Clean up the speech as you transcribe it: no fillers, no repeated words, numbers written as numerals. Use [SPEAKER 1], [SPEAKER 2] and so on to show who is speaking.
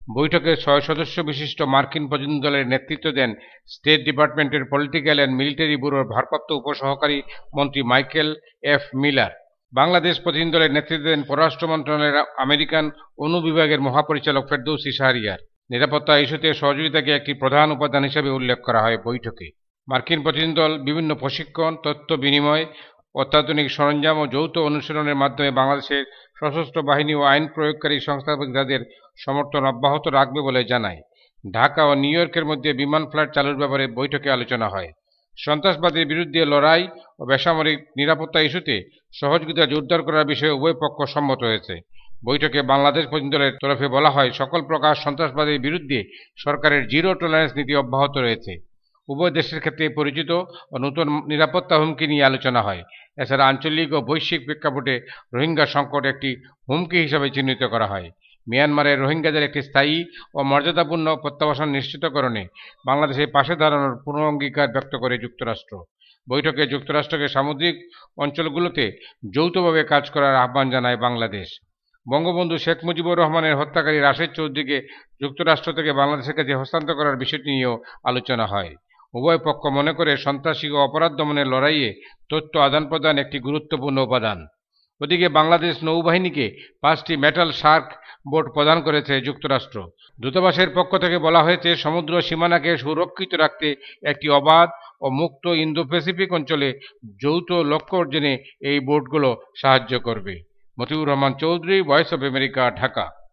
[SPEAKER 1] বৈঠকে 6 সদস্য বিশিষ্ট মার্কিন প্রতিনিধি দলের নেতৃত্ব দেন স্টেট ডিপার্টমেন্টের পলিটিক্যাল অ্যান্ড মিলিটারি ব্যুরোর ভারপ্রাপ্ত উপসহকারী মন্ত্রী মাইকেল এফ মিলার। বাংলাদেশ প্রতিনিধি দলের নেতৃত্ব দেন পররাষ্ট্র মন্ত্রণালয়ের আমেরিকান অনুবিভাগের মহাপরিচালক ফেরদৌসী শাহরিয়ার। নিরাপত্তা ইস্যুতে সহযোগিতাকে একটি প্রধান উপাদান হিসেবে উল্লেখ করা হয় বৈঠকে। মার্কিন প্রতিনিধি দল বিভিন্ন প্রশিক্ষণ, তথ্য বিনিময়, অত্যাধুনিক সরঞ্জাম ও যৌথ অনুশীলনের মাধ্যমে বাংলাদেশের সশস্ত্র বাহিনী ও আইন প্রয়োগকারী সংস্থা তাদের সমর্থন অব্যাহত রাখবে বলে জানায়। ঢাকা ও নিউ ইয়র্কের মধ্যে বিমান ফ্লাইট চালুর ব্যাপারে বৈঠকে আলোচনা হয়। সন্ত্রাসবাদের বিরুদ্ধে লড়াই ও বেসামরিক নিরাপত্তা ইস্যুতে সহযোগিতা জোরদার করার বিষয়ে উভয় পক্ষ সম্মত হয়েছে। বৈঠকে বাংলাদেশ প্রতিনিধি দলের তরফে বলা হয়, সকল প্রকার সন্ত্রাসবাদের বিরুদ্ধে সরকারের জিরো টলারেন্স নীতি অব্যাহত রয়েছে। উভয় দেশের ক্ষেত্রে পরিচিত ও নতুন নিরাপত্তা হুমকি নিয়ে আলোচনা হয়। এছাড়া আঞ্চলিক ও বৈশ্বিক প্রেক্ষাপটে রোহিঙ্গা সংকট একটি হুমকি হিসাবে চিহ্নিত করা হয়। মিয়ানমারের রোহিঙ্গাদের একটি স্থায়ী ও মর্যাদাপূর্ণ প্রত্যাবাসন নিশ্চিতকরণে বাংলাদেশের পাশে দাঁড়ানোর পূর্ণ অঙ্গীকার ব্যক্ত করে যুক্তরাষ্ট্র। বৈঠকে যুক্তরাষ্ট্রকে সামুদ্রিক অঞ্চলগুলোতে যৌথভাবে কাজ করার আহ্বান জানায় বাংলাদেশ। বঙ্গবন্ধু শেখ মুজিবুর রহমানের হত্যাকারী রাশেদ চৌধুরীকে যুক্তরাষ্ট্র থেকে বাংলাদেশের কাছে হস্তান্তর করার বিষয়টি নিয়েও আলোচনা হয়। উভয় পক্ষ মনে করে সন্ত্রাসী ও অপরাধ দমনের লড়াইয়ে তথ্য আদান প্রদান একটি গুরুত্বপূর্ণ উপাদান। ওদিকে বাংলাদেশ নৌবাহিনীকে 5টি মেটাল শার্ক বোট প্রদান করেছে যুক্তরাষ্ট্র। দূতাবাসের পক্ষ থেকে বলা হয়েছে, সমুদ্র সীমানাকে সুরক্ষিত রাখতে একটি অবাধ ও মুক্ত ইন্দো প্যাসিফিক অঞ্চলে যৌথ লক্ষ্য অর্জনে এই বোটগুলো সাহায্য করবে। Motiur Rahman Chowdhury, voice of America, Dhaka.